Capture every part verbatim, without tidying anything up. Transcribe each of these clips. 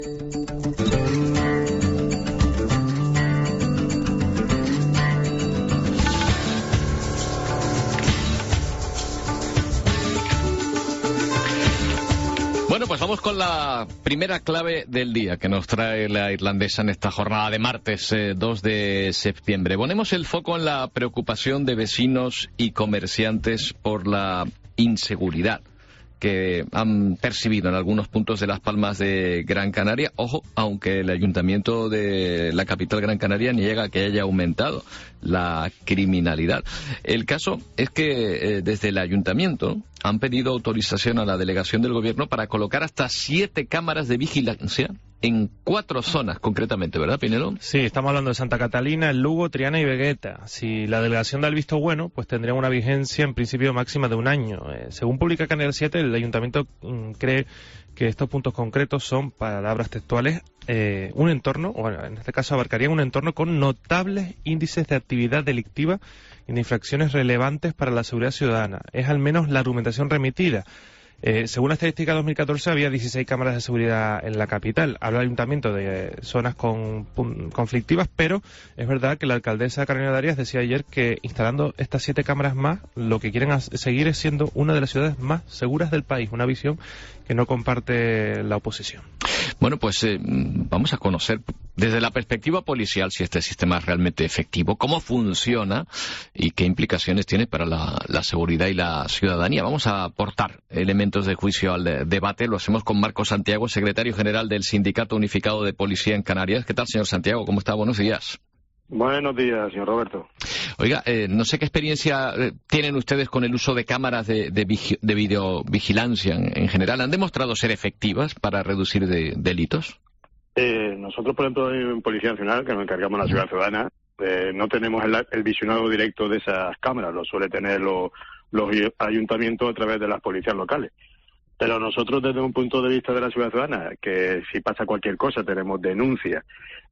Bueno, pues vamos con la primera clave del día que nos trae la irlandesa en esta jornada de martes eh, dos de septiembre. Ponemos el foco en la preocupación de vecinos y comerciantes por la inseguridad que han percibido en algunos puntos de Las Palmas de Gran Canaria. Ojo, aunque el ayuntamiento de la capital Gran Canaria niega que haya aumentado la criminalidad. El caso es que eh, desde el ayuntamiento han pedido autorización a la delegación del gobierno para colocar hasta siete cámaras de vigilancia en cuatro zonas concretamente, ¿verdad, Pinelo? Sí, estamos hablando de Santa Catalina, El Lugo, Triana y Vegueta. Si la delegación da el visto bueno, pues tendría una vigencia en principio máxima de un año. Eh, según publica Canal siete, el ayuntamiento mm, cree que estos puntos concretos son, palabras textuales, eh, un entorno, bueno, en este caso abarcarían un entorno con notables índices de actividad delictiva y de infracciones relevantes para la seguridad ciudadana. Es al menos la argumentación remitida. Eh, según la estadística dos mil catorce, había dieciséis cámaras de seguridad en la capital. Habla el ayuntamiento de eh, zonas con, pun, conflictivas, pero es verdad que la alcaldesa Carolina Darias decía ayer que instalando estas siete cámaras más, lo que quieren seguir es siendo una de las ciudades más seguras del país. Una visión que no comparte la oposición. Bueno, pues eh, vamos a conocer desde la perspectiva policial si este sistema es realmente efectivo, cómo funciona y qué implicaciones tiene para la, la seguridad y la ciudadanía. Vamos a aportar elementos de juicio al de, debate. Lo hacemos con Marco Santiago, secretario general del Sindicato Unificado de Policía en Canarias. ¿Qué tal, señor Santiago? ¿Cómo está? Buenos días. Buenos días, señor Roberto. Oiga, eh, no sé qué experiencia eh, tienen ustedes con el uso de cámaras de, de, vigi de videovigilancia en, en general. ¿Han demostrado ser efectivas para reducir de, delitos? Eh, nosotros, por ejemplo, en Policía Nacional, que nos encargamos de la Ciudad Ciudadana, eh, no tenemos el, el visionado directo de esas cámaras. Lo suele tener lo, los ayuntamientos a través de las policías locales. Pero nosotros, desde un punto de vista de la Ciudad Ciudadana, que si pasa cualquier cosa, tenemos denuncias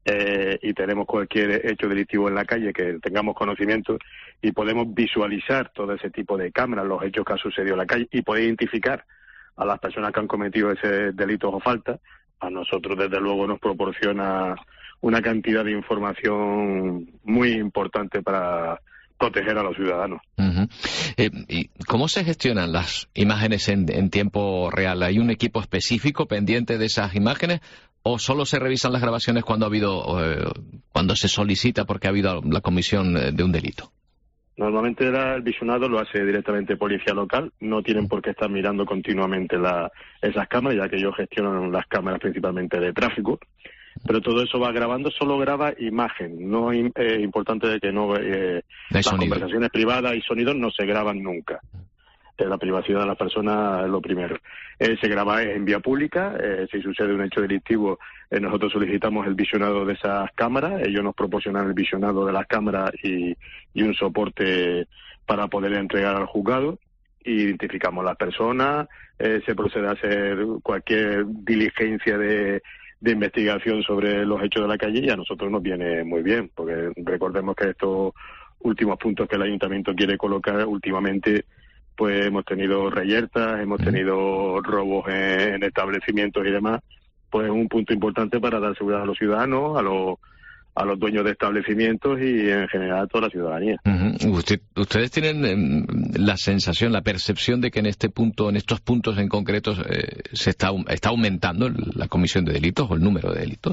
eh, y tenemos cualquier hecho delictivo en la calle, que tengamos conocimiento y podemos visualizar todo ese tipo de cámaras, los hechos que han sucedido en la calle y poder identificar a las personas que han cometido ese delito o falta, a nosotros, desde luego, nos proporciona una cantidad de información muy importante para proteger a los ciudadanos. Uh-huh. eh, ¿Y cómo se gestionan las imágenes en, en tiempo real? ¿Hay un equipo específico pendiente de esas imágenes o solo se revisan las grabaciones cuando ha habido, eh, cuando se solicita porque ha habido la comisión de un delito? Normalmente el visionado lo hace directamente policía local, no tienen por qué estar mirando continuamente la, esas cámaras, ya que ellos gestionan las cámaras principalmente de tráfico. Pero todo eso va grabando, solo graba imagen. No es eh, importante de que no, eh, no las sonido. Conversaciones privadas y sonidos no se graban nunca. Eh, la privacidad de las personas es lo primero. Eh, se graba en vía pública. Eh, si sucede un hecho delictivo, eh, nosotros solicitamos el visionado de esas cámaras. Ellos nos proporcionan el visionado de las cámaras y, y un soporte para poder entregar al juzgado. Identificamos a las personas. Eh, se procede a hacer cualquier diligencia de de investigación sobre los hechos de la calle y a nosotros nos viene muy bien, porque recordemos que estos últimos puntos que el ayuntamiento quiere colocar últimamente, pues hemos tenido reyertas, hemos tenido robos en, en establecimientos y demás, pues es un punto importante para dar seguridad a los ciudadanos, a los a los dueños de establecimientos y en general a toda la ciudadanía. Uh-huh. Usted, ustedes tienen eh, la sensación, la percepción de que en este punto, en estos puntos en concreto, eh, se está está aumentando la comisión de delitos o el número de delitos.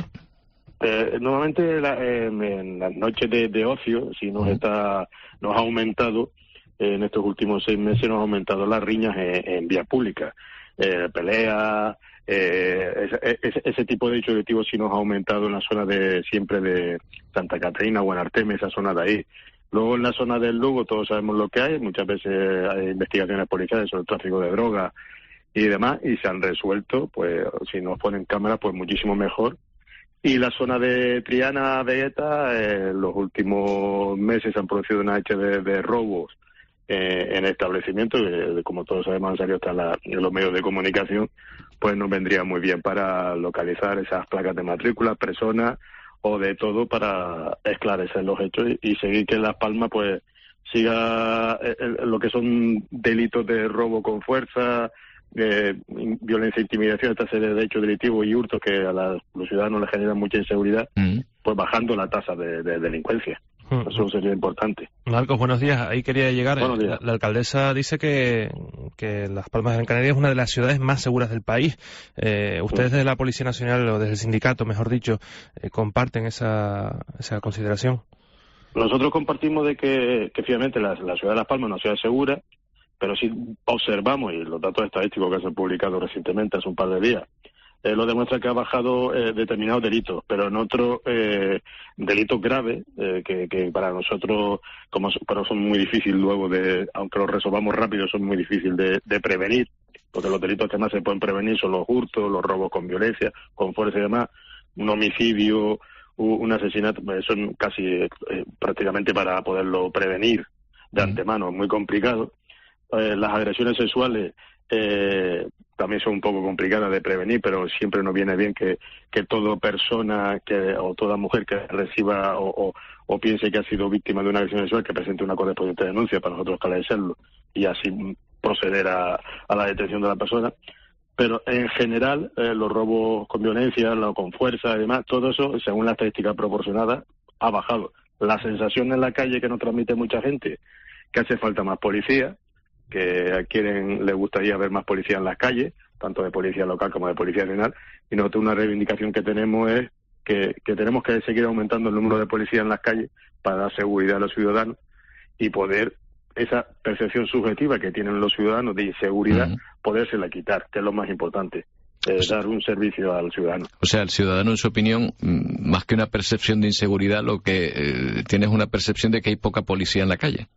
Eh, normalmente la, eh, en las noches de, de ocio, si nos uh-huh. está nos ha aumentado eh, en estos últimos seis meses nos ha aumentado las riñas en, en vía pública, eh, peleas. Eh, ese, ese, ese tipo de hechos delictivos sí nos ha aumentado en la zona de siempre de Santa Catarina o en Artemis, esa zona de ahí. Luego en la zona del Lugo todos sabemos lo que hay, muchas veces hay investigaciones policiales sobre el tráfico de drogas y demás, y se han resuelto, pues si nos ponen cámaras, pues muchísimo mejor. Y la zona de Triana, Vegueta, eh, en los últimos meses se han producido una hecha de, de robos eh, en establecimientos, que como todos sabemos han salido hasta la, en los medios de comunicación, pues nos vendría muy bien para localizar esas placas de matrícula, personas o de todo para esclarecer los hechos y, y seguir que en Las Palmas pues siga eh, lo que son delitos de robo con fuerza, eh, violencia, intimidación, esta serie de hechos delictivos y hurtos que a la, los ciudadanos les generan mucha inseguridad, mm. pues bajando la tasa de, de delincuencia. Mm. Eso sería importante. Marcos, buenos días. Ahí quería llegar. La, la alcaldesa dice que, que Las Palmas de Gran Canaria es una de las ciudades más seguras del país. Eh, ¿Ustedes desde la Policía Nacional, o desde el sindicato, mejor dicho, eh, comparten esa, esa consideración? Nosotros compartimos de que, que efectivamente la, la ciudad de Las Palmas es una ciudad segura, pero si observamos, y los datos estadísticos que se han publicado recientemente, hace un par de días, eh, lo demuestra que ha bajado eh, determinados delitos, pero en otros eh, delitos graves, eh, que, que para nosotros, como pero son muy difíciles luego de, aunque los resolvamos rápido, son muy difíciles de, de prevenir, porque los delitos que más se pueden prevenir son los hurtos, los robos con violencia, con fuerza y demás, un homicidio, un asesinato, son casi eh, prácticamente para poderlo prevenir de antemano, es muy complicado. Eh, las agresiones sexuales eh, también son un poco complicadas de prevenir, pero siempre nos viene bien que, que toda persona que o toda mujer que reciba o, o, o piense que ha sido víctima de una agresión sexual que presente una correspondiente denuncia para nosotros esclarecerlo y así proceder a, a la detención de la persona. Pero en general, eh, los robos con violencia, lo, con fuerza y demás, todo eso, según la estadística proporcionada, ha bajado. La sensación en la calle que nos transmite mucha gente, que hace falta más policía, que a quieren les gustaría ver más policía en las calles, tanto de policía local como de policía nacional, y nosotros una reivindicación que tenemos es que, que tenemos que seguir aumentando el número de policías en las calles para dar seguridad a los ciudadanos y poder esa percepción subjetiva que tienen los ciudadanos de inseguridad, uh-huh. podérsela quitar, que es lo más importante, eh, o sea, dar un servicio al ciudadano. O sea, el ciudadano, en su opinión, más que una percepción de inseguridad, lo que eh, tiene es una percepción de que hay poca policía en la calle.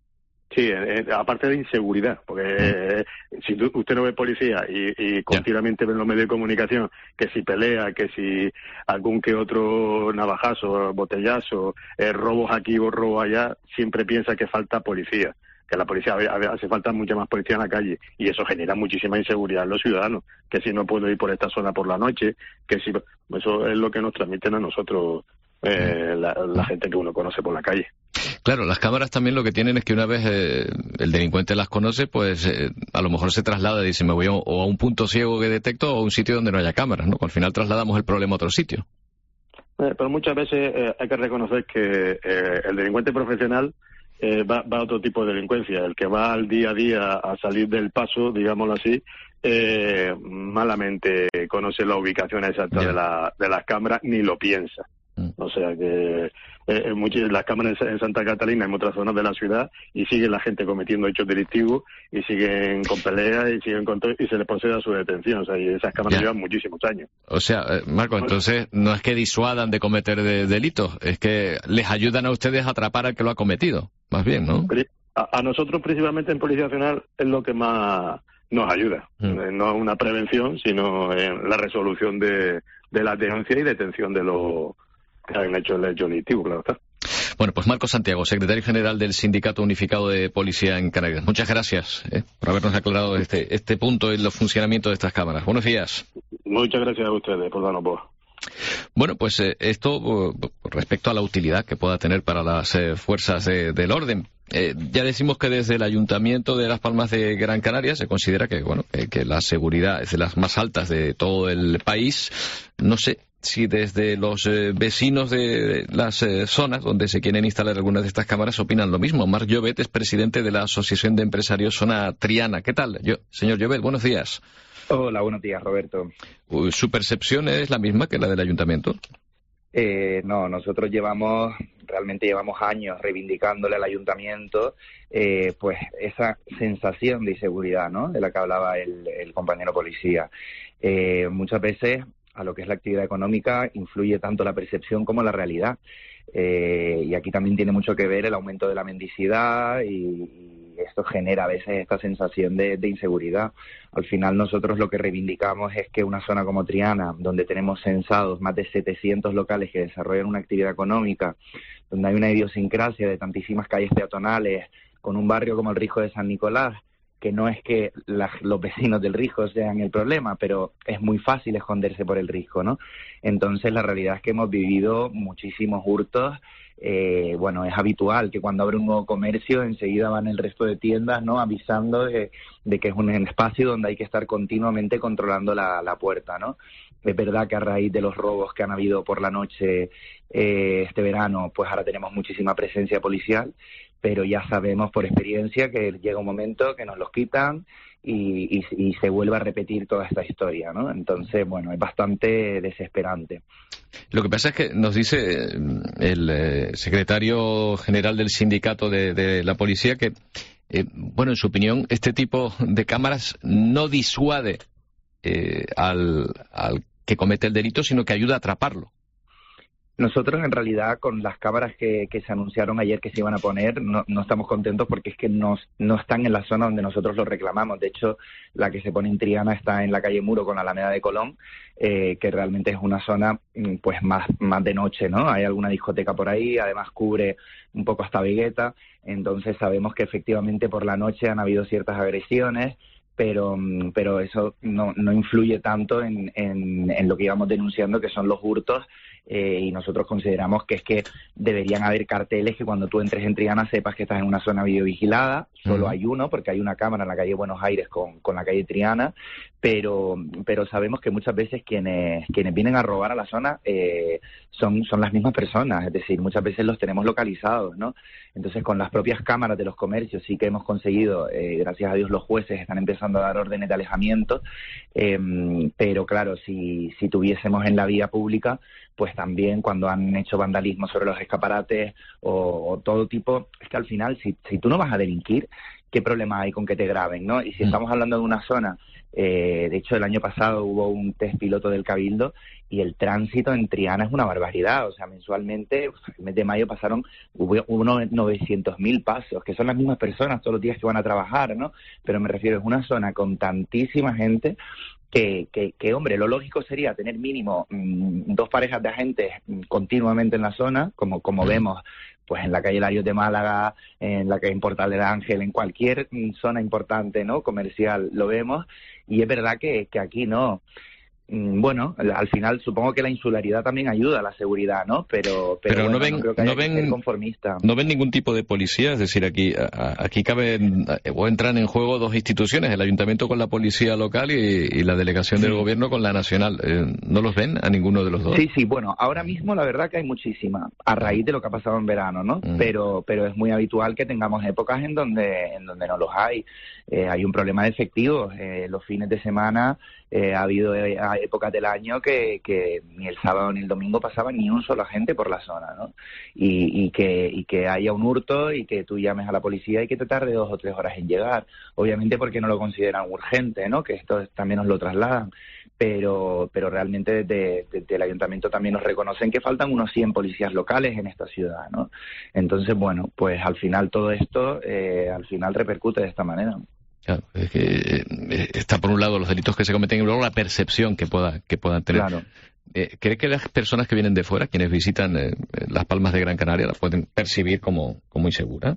Sí, eh, aparte de inseguridad, porque eh, si tú, usted no ve policía y, y continuamente ve en los medios de comunicación que si pelea, que si algún que otro navajazo, botellazo, eh, robos aquí o robos allá, siempre piensa que falta policía, que la policía hace falta mucha más policía en la calle y eso genera muchísima inseguridad en los ciudadanos, que si no puedo ir por esta zona por la noche, que si eso es lo que nos transmiten a nosotros eh, la, la gente que uno conoce por la calle. Claro, las cámaras también lo que tienen es que una vez eh, el delincuente las conoce, pues eh, a lo mejor se traslada y dice, me voy a, o a un punto ciego que detecto o a un sitio donde no haya cámaras, ¿no? Al final trasladamos el problema a otro sitio. Eh, pero muchas veces eh, hay que reconocer que eh, el delincuente profesional eh, va, va a otro tipo de delincuencia. El que va al día a día a salir del paso, digámoslo así, eh, malamente conoce la ubicación exacta yeah. de, la, de las cámaras, ni lo piensa. O sea que eh, muchas, las cámaras en Santa Catalina, en otras zonas de la ciudad, y sigue la gente cometiendo hechos delictivos, y siguen con peleas, y siguen con todo, y se les procede a su detención. O sea, y esas cámaras ya. llevan muchísimos años. O sea, eh, Marco, entonces no es que disuadan de cometer de, delitos, es que les ayudan a ustedes a atrapar al que lo ha cometido, más bien, ¿no? A, a nosotros, principalmente en Policía Nacional, es lo que más nos ayuda. Mm. No una prevención, sino en la resolución de, de la denuncia y detención de los que han hecho el hecho delictivo, claro está. Bueno, pues Marcos Santiago, secretario general del Sindicato Unificado de Policía en Canarias. Muchas gracias eh, por habernos aclarado este, este punto en el funcionamiento de estas cámaras. Buenos días. Muchas gracias a ustedes por darnos voz. Bueno, pues eh, esto uh, respecto a la utilidad que pueda tener para las eh, fuerzas de, del orden. Eh, ya decimos que desde el Ayuntamiento de Las Palmas de Gran Canaria se considera que, bueno, que, que la seguridad es de las más altas de todo el país. No sé si desde los eh, vecinos de las eh, zonas donde se quieren instalar algunas de estas cámaras opinan lo mismo. Marc Llobet es presidente de la Asociación de Empresarios Zona Triana. ¿Qué tal? Yo, señor Llobet, buenos días. Hola, buenos días, Roberto. ¿Su percepción es la misma que la del Ayuntamiento? Eh, no, nosotros llevamos, realmente llevamos años reivindicándole al Ayuntamiento eh, pues esa sensación de inseguridad, ¿no?, de la que hablaba el, el compañero policía. Eh, muchas veces a lo que es la actividad económica influye tanto la percepción como la realidad. Eh, y aquí también tiene mucho que ver el aumento de la mendicidad y, y esto genera a veces esta sensación de, de inseguridad. Al final nosotros lo que reivindicamos es que una zona como Triana, donde tenemos censados más de setecientos locales que desarrollan una actividad económica, donde hay una idiosincrasia de tantísimas calles peatonales, con un barrio como el Rijo de San Nicolás, que no es que la, los vecinos del Risco sean el problema, pero es muy fácil esconderse por el Risco, ¿no? Entonces, la realidad es que hemos vivido muchísimos hurtos. Eh, bueno, es habitual que cuando abre un nuevo comercio enseguida van el resto de tiendas, ¿no?, avisando de, de que es un espacio donde hay que estar continuamente controlando la, la puerta, ¿no? Es verdad que a raíz de los robos que han habido por la noche eh, este verano, pues ahora tenemos muchísima presencia policial, pero ya sabemos por experiencia que llega un momento que nos los quitan y, y, y se vuelve a repetir toda esta historia, ¿no? Entonces, bueno, es bastante desesperante. Lo que pasa es que nos dice el eh, secretario general del sindicato de, de la policía que, eh, bueno, en su opinión, este tipo de cámaras no disuade eh, al, al que comete el delito, sino que ayuda a atraparlo. Nosotros, en realidad, con las cámaras que, que se anunciaron ayer que se iban a poner, no, no estamos contentos porque es que no, no están en la zona donde nosotros lo reclamamos. De hecho, la que se pone en Triana está en la calle Muro con la Alameda de Colón, eh, que realmente es una zona pues más, más de noche, ¿no? Hay alguna discoteca por ahí, además cubre un poco hasta Vegueta, entonces sabemos que efectivamente por la noche han habido ciertas agresiones, pero pero eso no, no influye tanto en, en, en lo que íbamos denunciando, que son los hurtos, eh, y nosotros consideramos que es que deberían haber carteles que cuando tú entres en Triana sepas que estás en una zona videovigilada. Solo uh-huh. hay uno, porque hay una cámara en la calle Buenos Aires con, con la calle Triana, pero pero sabemos que muchas veces quienes quienes vienen a robar a la zona eh, son, son las mismas personas, es decir, muchas veces los tenemos localizados, ¿no? Entonces, con las propias cámaras de los comercios sí que hemos conseguido, eh, gracias a Dios los jueces están empezando a dar órdenes de alejamiento, eh, pero claro, si, si tuviésemos en la vía pública, pues también cuando han hecho vandalismo sobre los escaparates o, o todo tipo, es que al final, si, si tú no vas a delinquir, ¿qué problema hay con que te graben, no? Y si estamos hablando de una zona, eh, de hecho el año pasado hubo un test piloto del Cabildo y el tránsito en Triana es una barbaridad, o sea, mensualmente, el mes de mayo pasaron, hubo unos novecientos mil pasos, que son las mismas personas todos los días que van a trabajar, ¿no? Pero me refiero, es una zona con tantísima gente que, que, que hombre, lo lógico sería tener mínimo mmm, dos parejas de agentes mmm, continuamente en la zona, como, como vemos pues en la calle Larios de Málaga, en la calle Portal del Ángel, en cualquier mmm, zona importante, ¿no?, comercial, lo vemos, y es verdad que, que aquí no. Bueno, al final supongo que la insularidad también ayuda a la seguridad, ¿no? Pero, pero, pero bueno, no ven, no creo que haya no ven, que ser conformista. No ven ningún tipo de policía, es decir, aquí aquí caben o entran en juego dos instituciones, el ayuntamiento con la policía local y, y la delegación del sí. gobierno con la nacional. ¿No los ven a ninguno de los dos? Sí, sí, bueno, ahora mismo la verdad que hay muchísima, a raíz de lo que ha pasado en verano, ¿no? Mm. Pero pero es muy habitual que tengamos épocas en donde en donde no los hay. Eh, hay un problema de efectivos. Eh, los fines de semana eh, ha habido eh, épocas del año que, que ni el sábado ni el domingo pasaba ni un solo agente por la zona, ¿no? Y, y que y que haya un hurto y que tú llames a la policía y que te tarde dos o tres horas en llegar. Obviamente porque no lo consideran urgente, ¿no? Que esto también nos lo trasladan. Pero pero realmente desde, desde el ayuntamiento también nos reconocen que faltan unos cien policías locales en esta ciudad, ¿no? Entonces, bueno, pues al final todo esto, eh, al final repercute de esta manera. Claro, es que eh, está por un lado los delitos que se cometen y luego la percepción que pueda que puedan tener. Claro. Eh, ¿Cree que las personas que vienen de fuera, quienes visitan eh, las Palmas de Gran Canaria, la pueden percibir como, como insegura?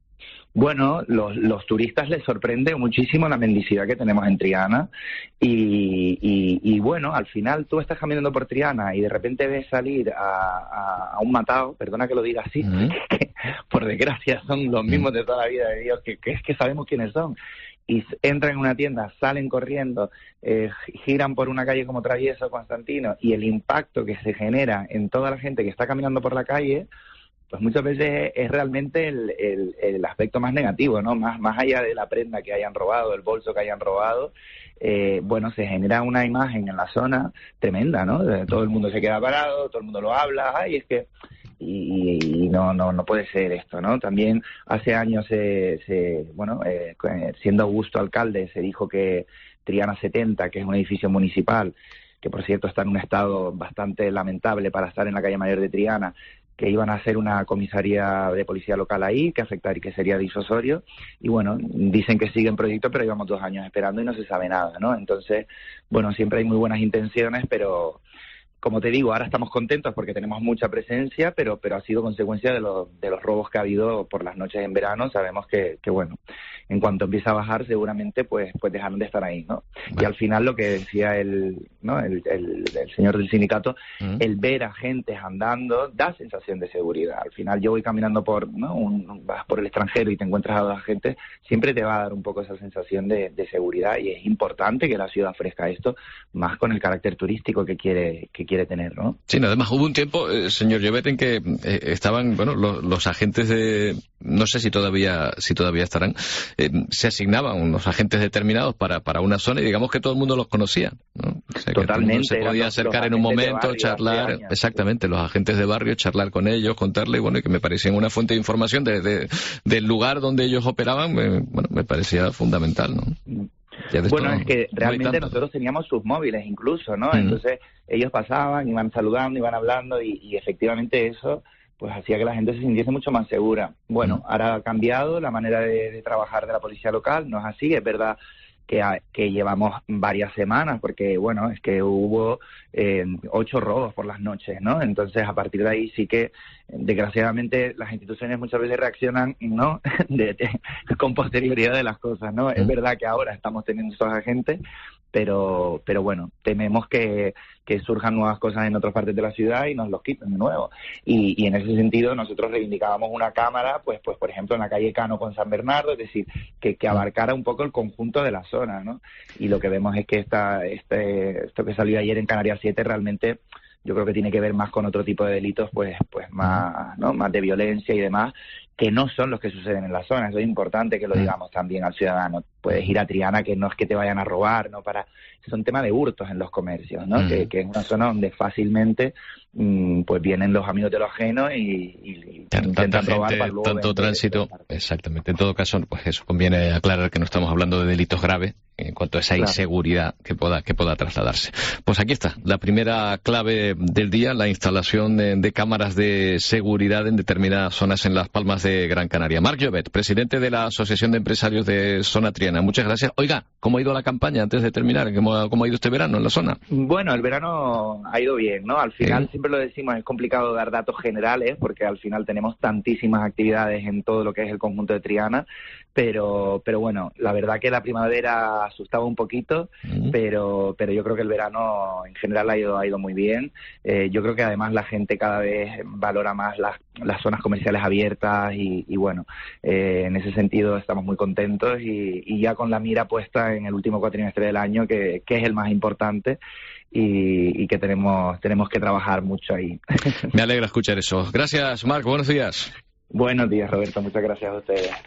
Bueno, los, los turistas les sorprende muchísimo la mendicidad que tenemos en Triana y, y, y bueno, al final tú estás caminando por Triana y de repente ves salir a, a, a un matado, perdona que lo diga así, uh-huh. que por desgracia son los mismos de toda la vida de Dios, que, que es que sabemos quiénes son, y entran en una tienda, salen corriendo, eh, giran por una calle como Travieso Constantino y el impacto que se genera en toda la gente que está caminando por la calle, pues muchas veces es realmente el, el, el aspecto más negativo, ¿no? Más, más allá de la prenda que hayan robado, el bolso que hayan robado, eh, bueno, se genera una imagen en la zona tremenda, ¿no? Todo el mundo se queda parado, todo el mundo lo habla, ay, es que... Y, y no, no, no puede ser esto, ¿no? También hace años, se, se bueno, eh, siendo Augusto alcalde, se dijo que Triana setenta, que es un edificio municipal, que por cierto está en un estado bastante lamentable para estar en la calle Mayor de Triana, que iban a hacer una comisaría de policía local ahí, que afectar y que sería disuasorio, y bueno, dicen que sigue en proyecto, pero llevamos dos años esperando y no se sabe nada, ¿no? Entonces, bueno, siempre hay muy buenas intenciones, pero como te digo, ahora estamos contentos porque tenemos mucha presencia, pero pero ha sido consecuencia de, lo, de los robos que ha habido por las noches en verano. Sabemos que, que bueno, en cuanto empieza a bajar, seguramente pues pues dejaron de estar ahí, ¿no? Vale. Y al final lo que decía el no el, el, el señor del sindicato, uh-huh. el ver a gente andando da sensación de seguridad. Al final yo voy caminando por ¿no? un, vas por el extranjero y te encuentras a dos gente, siempre te va a dar un poco esa sensación de, de seguridad, y es importante que la ciudad ofrezca esto, más con el carácter turístico que quiere que quiere tener, ¿no? Sí, no, además hubo un tiempo, eh, señor Llobet, en que eh, estaban, bueno, los, los agentes de, no sé si todavía si todavía estarán, eh, se asignaban unos agentes determinados para, para una zona y digamos que todo el mundo los conocía, ¿no? O sea, Totalmente. Que se podía acercar en un momento, barrio, charlar, exactamente, los agentes de barrio, charlar con ellos, contarle, bueno, y que me parecían una fuente de información de, de, del lugar donde ellos operaban, me, bueno, me parecía fundamental, ¿no? Bueno, es que realmente no nosotros teníamos sus móviles incluso, ¿no? Mm. Entonces ellos pasaban, iban saludando, iban hablando y, y efectivamente eso pues hacía que la gente se sintiese mucho más segura. Bueno, mm. ahora ha cambiado la manera de, de trabajar de la policía local, no es así, es verdad que, que llevamos varias semanas, porque bueno, es que hubo eh, ocho robos por las noches, ¿no? Entonces a partir de ahí sí que desgraciadamente las instituciones muchas veces reaccionan, ¿no? de, de, con posterioridad de las cosas, ¿no? Mm. Es verdad que ahora estamos teniendo esos agentes, pero pero bueno, tememos que, que surjan nuevas cosas en otras partes de la ciudad y nos los quiten de nuevo. Y, y en ese sentido nosotros reivindicábamos una cámara, pues pues por ejemplo en la calle Cano con San Bernardo, es decir, que, que abarcara un poco el conjunto de la zona, ¿no? Y lo que vemos es que esta, este, esto que salió ayer en Canarias siete realmente yo creo que tiene que ver más con otro tipo de delitos, pues pues más, ¿no? Más de violencia y demás, que no son los que suceden en la zona. Eso es importante que lo digamos también al ciudadano. Puedes ir a Triana, que no es que te vayan a robar, no para son temas de hurtos en los comercios, ¿no? Mm. Que, que es una zona donde fácilmente mmm, pues vienen los amigos de los ajenos y, y Tanta intentan robar gente, para luego tanto vender, tránsito, exactamente. En todo caso, pues eso conviene aclarar que no estamos hablando de delitos graves en cuanto a esa claro. inseguridad que pueda que pueda trasladarse. Pues aquí está, la primera clave del día, la instalación de, de cámaras de seguridad en determinadas zonas en Las Palmas de Gran Canaria. Marc Llobet, presidente de la Asociación de Empresarios de Zona Triana. Muchas gracias. Oiga, ¿cómo ha ido la campaña antes de terminar? ¿Cómo, cómo ha ido este verano en la zona? Bueno, el verano ha ido bien, ¿no? Al final, ¿sí? Siempre lo decimos, es complicado dar datos generales porque al final tenemos tantísimas actividades en todo lo que es el conjunto de Triana, pero pero bueno, la verdad que la primavera asustaba un poquito, uh-huh. pero pero yo creo que el verano en general ha ido ha ido muy bien. Eh, yo creo que además la gente cada vez valora más las, las zonas comerciales abiertas y, y bueno, eh, en ese sentido estamos muy contentos y, y ya con la mira puesta en el último cuatrimestre del año, que, que es el más importante. Y, y que tenemos tenemos que trabajar mucho ahí. Me alegra escuchar eso. Gracias, Marc. Buenos días. Buenos días, Roberto. Muchas gracias a ustedes.